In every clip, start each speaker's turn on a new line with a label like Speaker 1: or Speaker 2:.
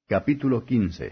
Speaker 1: Capítulo 15.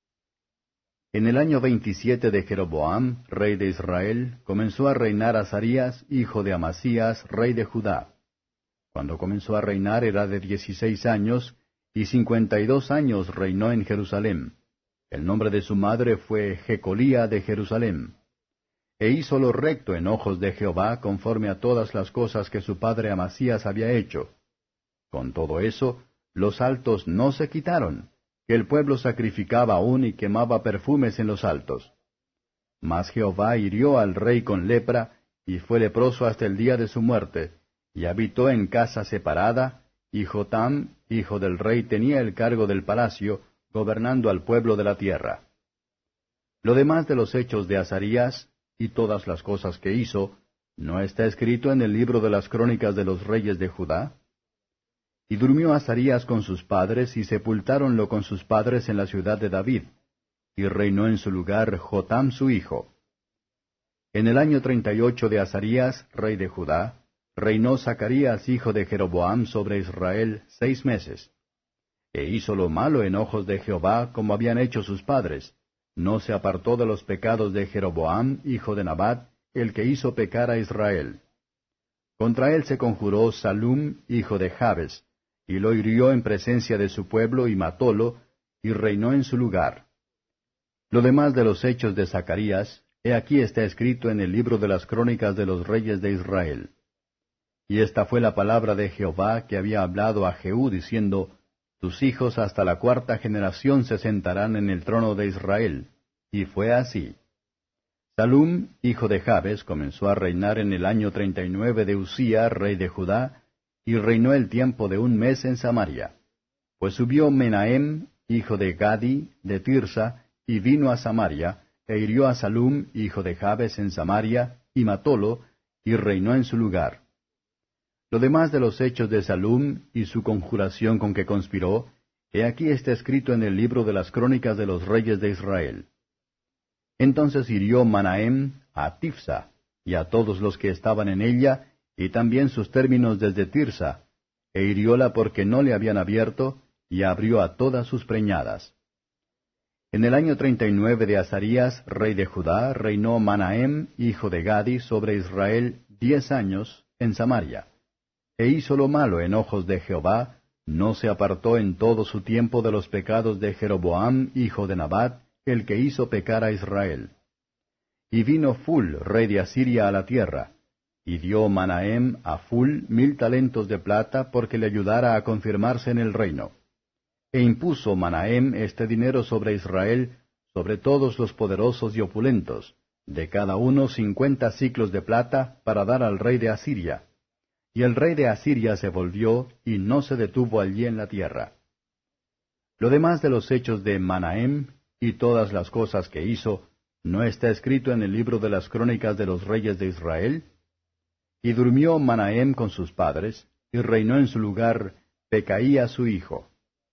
Speaker 1: En el año 27 de Jeroboam, rey de Israel, comenzó a reinar Azarías, hijo de Amasías, rey de Judá. Cuando comenzó a reinar era de 16 años, y 52 años reinó en Jerusalem. El nombre de su madre fue Jecolía de Jerusalem. E hizo lo recto en ojos de Jehová, conforme a todas las cosas que su padre Amasías había hecho. Con todo eso, los altos no se quitaron, que el pueblo sacrificaba aún y quemaba perfumes en los altos. Mas Jehová hirió al rey con lepra, y fue leproso hasta el día de su muerte, y habitó en casa separada, y Jotam, hijo del rey, tenía el cargo del palacio, gobernando al pueblo de la tierra. Lo demás de los hechos de Azarías, y todas las cosas que hizo, ¿no está escrito en el libro de las crónicas de los reyes de Judá? Y durmió Azarías con sus padres, y sepultáronlo con sus padres en la ciudad de David, y reinó en su lugar Jotam su hijo. En el año 38 de Azarías, rey de Judá, reinó Zacarías hijo de Jeroboam sobre Israel 6 meses. E hizo lo malo en ojos de Jehová, como habían hecho sus padres. No se apartó de los pecados de Jeroboam hijo de Nabat, el que hizo pecar a Israel. Contra él se conjuró Salum hijo de Jabes, y lo hirió en presencia de su pueblo, y matólo, y reinó en su lugar. Lo demás de los hechos de Zacarías, he aquí está escrito en el libro de las crónicas de los reyes de Israel. Y esta fue la palabra de Jehová que había hablado a Jehú, diciendo, Tus hijos hasta la 4ª generación se sentarán en el trono de Israel. Y fue así. Salum, hijo de Jabes, comenzó a reinar en el año 39 de Usía, rey de Judá, y reinó el tiempo de 1 mes en Samaria. Pues subió Menahem, hijo de Gadi, de Tirsa, y vino a Samaria, e hirió a Salum, hijo de Jabes, en Samaria, y matólo, y reinó en su lugar. Lo demás de los hechos de Salum, y su conjuración con que conspiró, he aquí está escrito en el libro de las crónicas de los reyes de Israel. Entonces hirió Manahem a Tifsa, y a todos los que estaban en ella, y también sus términos desde Tirsa, e hirióla porque no le habían abierto, y abrió a todas sus preñadas. En el año 39 de Azarías, rey de Judá, reinó Manahem, hijo de Gadi, sobre Israel 10 años, en Samaria. E hizo lo malo en ojos de Jehová, no se apartó en todo su tiempo de los pecados de Jeroboam, hijo de Nabat, el que hizo pecar a Israel. Y vino Ful, rey de Asiria, a la tierra, y dio Manahem a Ful 1000 talentos de plata, porque le ayudara a confirmarse en el reino. E impuso Manahem este dinero sobre Israel, sobre todos los poderosos y opulentos, de cada uno 50 siclos de plata, para dar al rey de Asiria. Y el rey de Asiria se volvió, y no se detuvo allí en la tierra. Lo demás de los hechos de Manahem, y todas las cosas que hizo, ¿no está escrito en el libro de las crónicas de los reyes de Israel? Y durmió Manahem con sus padres, y reinó en su lugar Pecaía su hijo.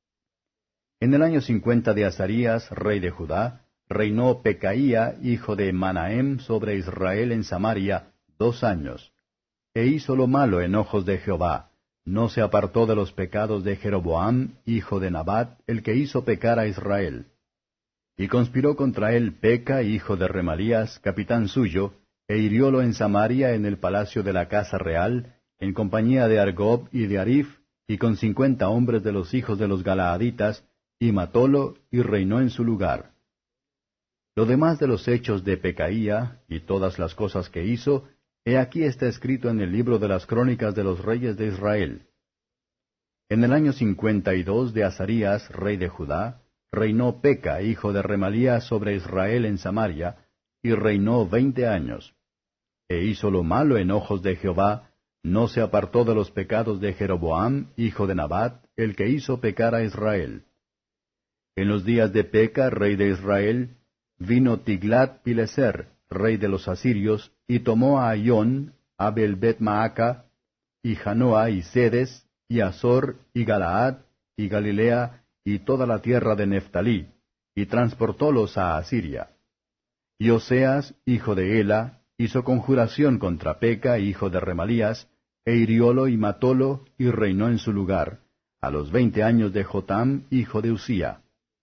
Speaker 1: En el año 50 de Azarías, rey de Judá, reinó Pecaía, hijo de Manahem, sobre Israel en Samaria 2 años. E hizo lo malo en ojos de Jehová, no se apartó de los pecados de Jeroboam, hijo de Nabat, el que hizo pecar a Israel. Y conspiró contra él Peca, hijo de Remalías, capitán suyo, e hiriólo en Samaria en el palacio de la casa real, en compañía de Argob y de Arif, y con 50 hombres de los hijos de los Galaaditas, y matólo, y reinó en su lugar. Lo demás de los hechos de Pecaía, y todas las cosas que hizo, he aquí está escrito en el libro de las crónicas de los reyes de Israel. En el año 52 de Azarías, rey de Judá, reinó Peca, hijo de Remalías, sobre Israel en Samaria, y reinó 20 años. E hizo lo malo en ojos de Jehová, no se apartó de los pecados de Jeroboam, hijo de Nabat, el que hizo pecar a Israel. En los días de Peca, rey de Israel, vino Tiglat-Pileser, rey de los asirios, y tomó a Ayón, Abel-Bet-Maaca, y Janoa, y Sedes, y Azor, y Galaad, y Galilea, y toda la tierra de Neftalí, y transportólos a Asiria. Y Oseas, hijo de Ela, hizo conjuración contra Peca, hijo de Remalías, e hiriólo y matólo, y reinó en su lugar, a los 20 años de Jotam, hijo de Usía.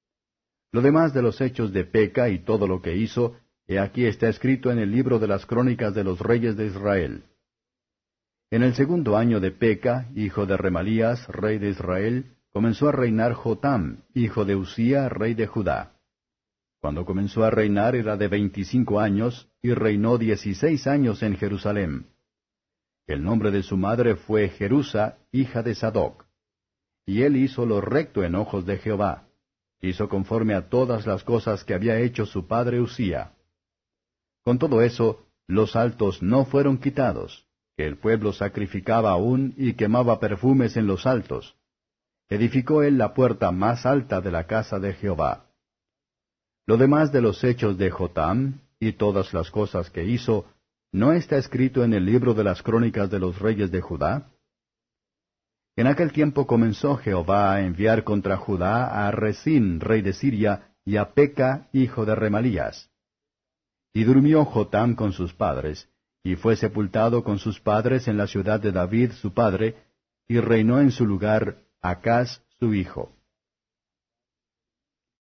Speaker 1: Lo demás de los hechos de Peca y todo lo que hizo, he aquí está escrito en el libro de las crónicas de los reyes de Israel. En el segundo año de Peca, hijo de Remalías, rey de Israel, comenzó a reinar Jotam, hijo de Usía, rey de Judá. Cuando comenzó a reinar era de 25 años, y reinó 16 años en Jerusalén. El nombre de su madre fue Jerusa, hija de Sadoc. Y él hizo lo recto en ojos de Jehová. Hizo conforme a todas las cosas que había hecho su padre Usía. Con todo eso, los altos no fueron quitados, que el pueblo sacrificaba aún y quemaba perfumes en los altos. Edificó él la puerta más alta de la casa de Jehová. Lo demás de los hechos de Jotam, y todas las cosas que hizo, ¿no está escrito en el libro de las crónicas de los reyes de Judá? En aquel tiempo comenzó Jehová a enviar contra Judá a Rezín, rey de Siria, y a Peca, hijo de Remalías. Y durmió Jotam con sus padres, y fue sepultado con sus padres en la ciudad de David su padre, y reinó en su lugar Acaz su hijo.